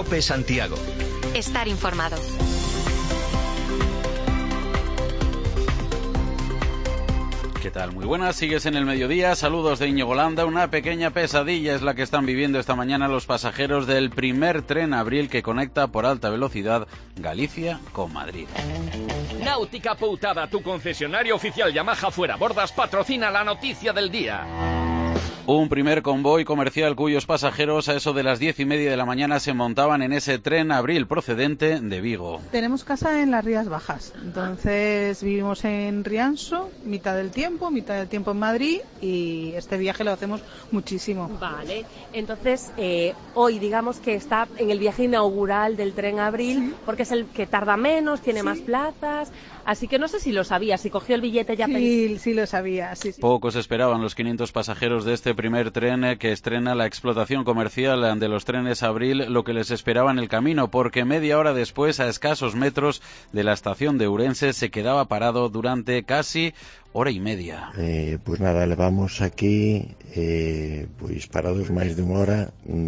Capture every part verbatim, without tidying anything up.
COPE Santiago. Estar informado. ¿Qué tal? Muy buenas, sigues en el mediodía. Saludos de Íñigo Landa. Una pequeña pesadilla es la que están viviendo esta mañana los pasajeros del primer tren Abril que conecta por alta velocidad Galicia con Madrid. Náutica Poutada, tu concesionario oficial Yamaha Fuera Bordas, patrocina la noticia del día. Un primer convoy comercial cuyos pasajeros a eso de las diez y media de la mañana se montaban en ese tren Abril procedente de Vigo. Tenemos casa en las Rías Bajas, entonces vivimos en Rianso, mitad del tiempo, mitad del tiempo en Madrid, y este viaje lo hacemos muchísimo. Vale, entonces eh, hoy digamos que está en el viaje inaugural del tren Abril, sí, porque es el que tarda menos, tiene sí. más plazas. Así que no sé si lo sabía, si cogió el billete ya... Sí, pens... sí lo sabía, sí, sí. Pocos esperaban los quinientos pasajeros de este primer tren que estrena la explotación comercial de los trenes Abril, lo que les esperaba en el camino, porque media hora después, a escasos metros de la estación de Ourense, se quedaba parado durante casi hora y media. Eh, pues nada, levamos aquí eh, pues parados máis de unha hora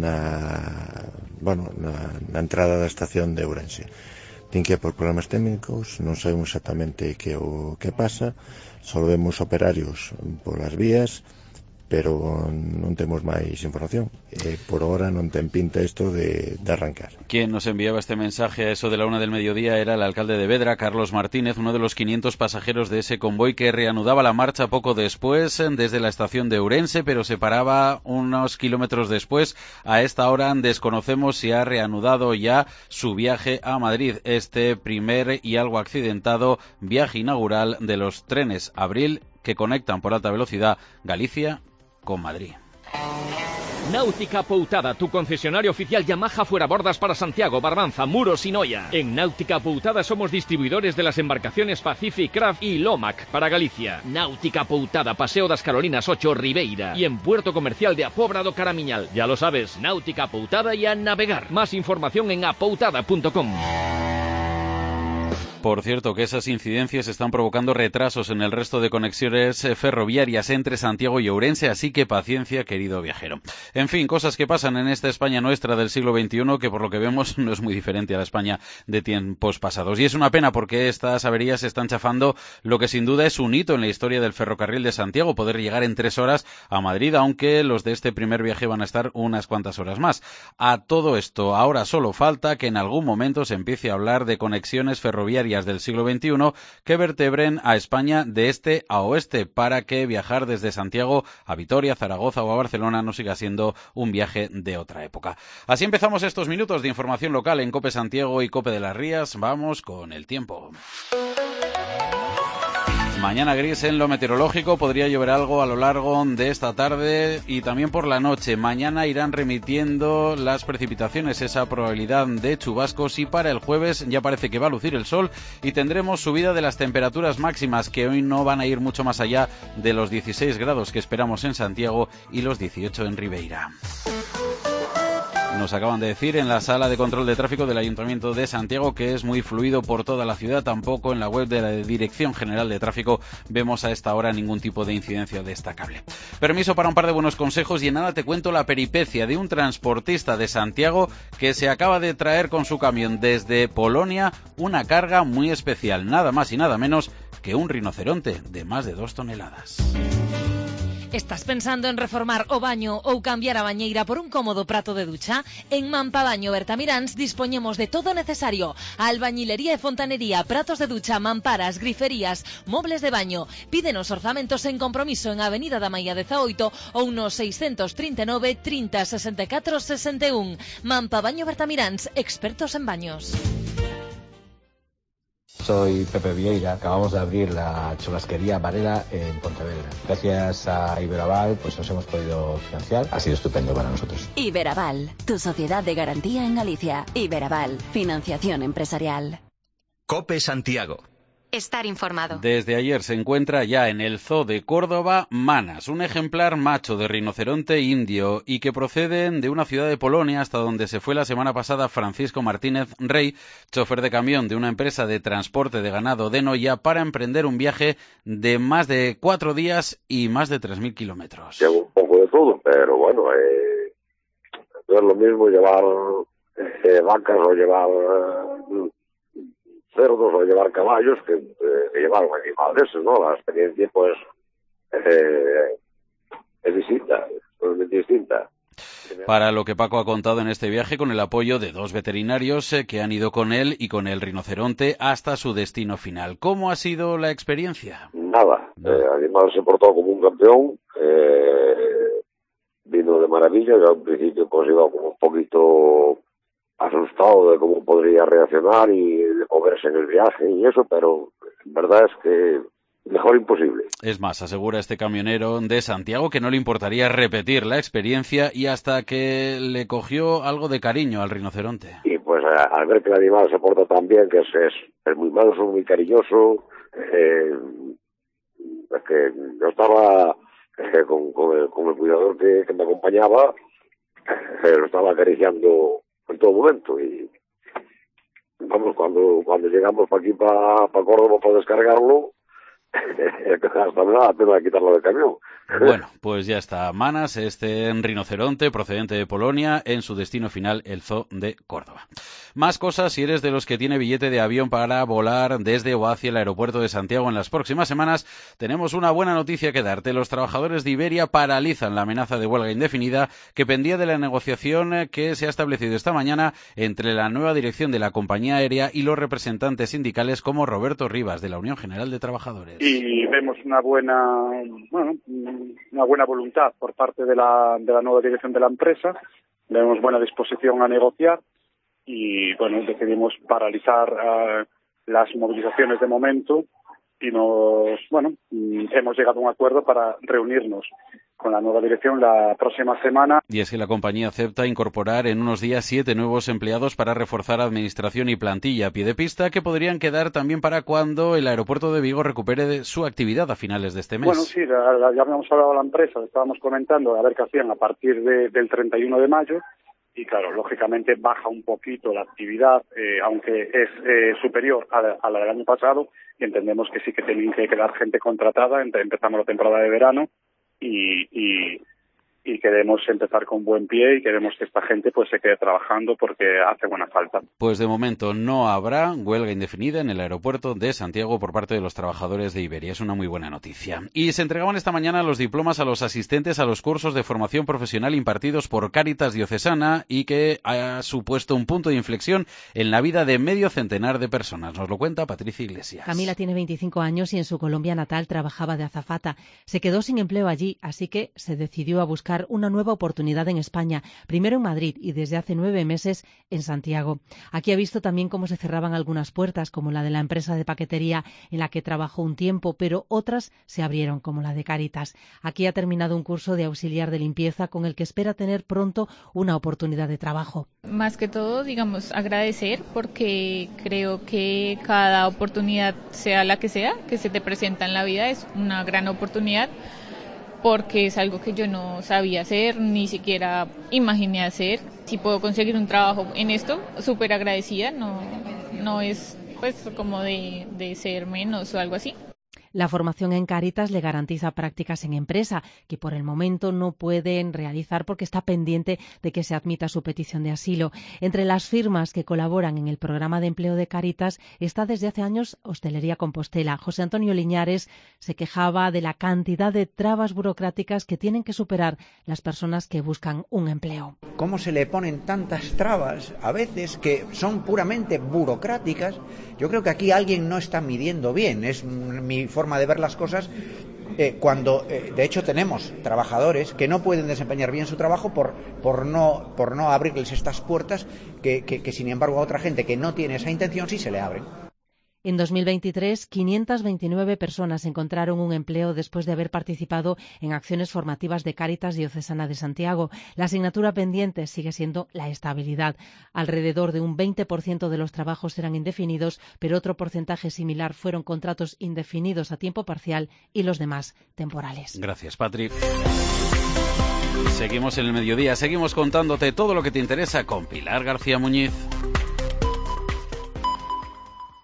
na, bueno, na, na entrada da estación de Ourense. Tin que por problemas técnicos, non sabemos exactamente que o que pasa, só vemos operarios polas vías, pero non temos máis información. Eh, por ahora non ten pinta isto de, de arrancar. Quien nos enviaba este mensaje a eso de la una del mediodía era el alcalde de Vedra, Carlos Martínez, uno de los quinientos pasajeros de ese convoy que reanudaba la marcha poco después desde la estación de Ourense, pero se paraba unos kilómetros después. A esta hora desconocemos si ha reanudado ya su viaje a Madrid, este primer y algo accidentado viaje inaugural de los trenes Abril que conectan por alta velocidad Galicia con Madrid. Náutica Poutada, tu concesionario oficial Yamaha Fuera Bordas para Santiago, Barbanza, Muros y Noia. En Náutica Poutada somos distribuidores de las embarcaciones Pacific, Craft y Lomac para Galicia. Náutica Poutada, Paseo das Carolinas ocho, Ribeira. Y en Puerto Comercial de Apobra do Caramiñal. Ya lo sabes, Náutica Poutada y a navegar. Más información en apoutada punto com. Por cierto, que esas incidencias están provocando retrasos en el resto de conexiones ferroviarias entre Santiago y Ourense, así que paciencia, querido viajero. En fin, cosas que pasan en esta España nuestra del siglo veintiuno, que por lo que vemos no es muy diferente a la España de tiempos pasados. Y es una pena porque estas averías están chafando lo que sin duda es un hito en la historia del ferrocarril de Santiago, poder llegar en tres horas a Madrid, aunque los de este primer viaje van a estar unas cuantas horas más. A todo esto, ahora solo falta que en algún momento se empiece a hablar de conexiones ferroviarias del siglo veintiuno que vertebren a España de este a oeste, para que viajar desde Santiago a Vitoria, Zaragoza o a Barcelona no siga siendo un viaje de otra época. Así empezamos estos minutos de información local en COPE Santiago y COPE de las Rías. Vamos con el tiempo. Mañana gris en lo meteorológico, podría llover algo a lo largo de esta tarde y también por la noche. Mañana irán remitiendo las precipitaciones, esa probabilidad de chubascos, y para el jueves ya parece que va a lucir el sol y tendremos subida de las temperaturas máximas, que hoy no van a ir mucho más allá de los dieciséis grados que esperamos en Santiago y los dieciocho en Ribeira. Nos acaban de decir en la sala de control de tráfico del Ayuntamiento de Santiago que es muy fluido por toda la ciudad. Tampoco en la web de la Dirección General de Tráfico vemos a esta hora ningún tipo de incidencia destacable. Permiso para un par de buenos consejos y en nada te cuento la peripecia de un transportista de Santiago que se acaba de traer con su camión desde Polonia una carga muy especial, nada más y nada menos que un rinoceronte de más de dos toneladas. Estás pensando en reformar o baño ou cambiar a bañeira por un cómodo prato de ducha? En Mampabaño Bertamiráns dispoñemos de todo o necesario: albañilería e fontanería, pratos de ducha, mamparas, griferías, mobles de baño. Pídenos orzamentos en compromiso en Avenida da Maía dezaoito ou no seiscentos trinta e nove, trinta, sesenta e catro, sesenta e un. Mampabaño Bertamiráns, expertos en baños. Soy Pepe Vieira, acabamos de abrir la churrasquería Varela en Pontevedra. Gracias a Iberaval pues nos hemos podido financiar, ha sido estupendo para nosotros. Iberaval, tu sociedad de garantía en Galicia. Iberaval, financiación empresarial. COPE Santiago. Estar informado. Desde ayer se encuentra ya en el Zoo de Córdoba Manas, un ejemplar macho de rinoceronte indio y que proceden de una ciudad de Polonia, hasta donde se fue la semana pasada Francisco Martínez Rey, chofer de camión de una empresa de transporte de ganado de Noia, para emprender un viaje de más de cuatro días y más de tres mil kilómetros. Llevo un poco de todo, pero bueno, eh, no es lo mismo llevar eh, vacas o llevar eh, cerdos o llevar caballos que, eh, que llevar un animal de eso, ¿no? La experiencia, pues, eh, es distinta, totalmente distinta. Para lo que Paco ha contado en este viaje, con el apoyo de dos veterinarios eh, que han ido con él y con el rinoceronte hasta su destino final. ¿Cómo ha sido la experiencia? Nada, no. eh, el animal se portó como un campeón, eh, vino de maravilla. Yo al principio pues iba como un poquito asustado de cómo podría reaccionar y de moverse en el viaje y eso, pero en verdad es que mejor imposible. Es más, asegura este camionero de Santiago que no le importaría repetir la experiencia y hasta que le cogió algo de cariño al rinoceronte. Y pues a, al ver que el animal se porta tan bien, que es, es, es muy manso, muy cariñoso, eh, es que yo estaba eh, con, con, el, con el cuidador que, que me acompañaba, eh, lo estaba acariciando en todo momento y vamos, cuando cuando llegamos para aquí, para pa Córdoba, para descargarlo, hasta me da pena quitarlo del camión. Bueno, pues ya está. Manas, este rinoceronte procedente de Polonia, en su destino final, el Zoo de Córdoba. Más cosas si eres de los que tiene billete de avión para volar desde o hacia el aeropuerto de Santiago en las próximas semanas. Tenemos una buena noticia que darte. Los trabajadores de Iberia paralizan la amenaza de huelga indefinida que pendía de la negociación que se ha establecido esta mañana entre la nueva dirección de la compañía aérea y los representantes sindicales como Roberto Rivas, de la Unión General de Trabajadores. Y vemos una buena, bueno, una buena voluntad por parte de la, de la nueva dirección de la empresa. Vemos buena disposición a negociar y, bueno, decidimos paralizar uh, las movilizaciones de momento y nos, bueno, hemos llegado a un acuerdo para reunirnos con la nueva dirección la próxima semana. Y es que la compañía acepta incorporar en unos días siete nuevos empleados para reforzar administración y plantilla a pie de pista, que podrían quedar también para cuando el aeropuerto de Vigo recupere su actividad a finales de este mes. Bueno, sí, ya, ya habíamos hablado a la empresa, estábamos comentando a ver qué hacían a partir de, del treinta y uno de mayo. Y claro, lógicamente baja un poquito la actividad, eh, aunque es eh, superior a la, a la del año pasado, y entendemos que sí que tienen que quedar gente contratada. Empezamos la temporada de verano y, y, y queremos empezar con buen pie y queremos que esta gente pues se quede trabajando porque hace buena falta. Pues de momento no habrá huelga indefinida en el aeropuerto de Santiago por parte de los trabajadores de Iberia. Es una muy buena noticia. Y se entregaban esta mañana los diplomas a los asistentes a los cursos de formación profesional impartidos por Cáritas Diocesana y que ha supuesto un punto de inflexión en la vida de medio centenar de personas. Nos lo cuenta Patricia Iglesias. Camila tiene veinticinco años y en su Colombia natal trabajaba de azafata. Se quedó sin empleo allí, así que se decidió a buscar una nueva oportunidad en España, primero en Madrid y desde hace nueve meses en Santiago. Aquí ha visto también cómo se cerraban algunas puertas, como la de la empresa de paquetería en la que trabajó un tiempo, pero otras se abrieron, como la de Cáritas. Aquí ha terminado un curso de auxiliar de limpieza con el que espera tener pronto una oportunidad de trabajo. Más que todo, digamos, agradecer, porque creo que cada oportunidad, sea la que sea, que se te presenta en la vida, es una gran oportunidad, porque es algo que yo no sabía hacer, ni siquiera imaginé hacer. Si puedo conseguir un trabajo en esto, súper agradecida, no, no es pues como de, de ser menos o algo así. La formación en Cáritas le garantiza prácticas en empresa, que por el momento no pueden realizar porque está pendiente de que se admita su petición de asilo. Entre las firmas que colaboran en el programa de empleo de Cáritas está desde hace años Hostelería Compostela. José Antonio Liñares se quejaba de la cantidad de trabas burocráticas que tienen que superar las personas que buscan un empleo. ¿Cómo se le ponen tantas trabas a veces que son puramente burocráticas? Yo creo que aquí alguien no está midiendo bien, es mi forma de ver las cosas, eh, cuando eh, de hecho tenemos trabajadores que no pueden desempeñar bien su trabajo por, por, no, por no abrirles estas puertas que, que, que sin embargo a otra gente que no tiene esa intención sí se le abren. En dos mil veintitrés, quinientas veintinueve personas encontraron un empleo después de haber participado en acciones formativas de Cáritas Diocesana de Santiago. La asignatura pendiente sigue siendo la estabilidad. Alrededor de un veinte por ciento de los trabajos eran indefinidos, pero otro porcentaje similar fueron contratos indefinidos a tiempo parcial y los demás temporales. Gracias, Patri. Seguimos en el mediodía, seguimos contándote todo lo que te interesa con Pilar García Muñiz.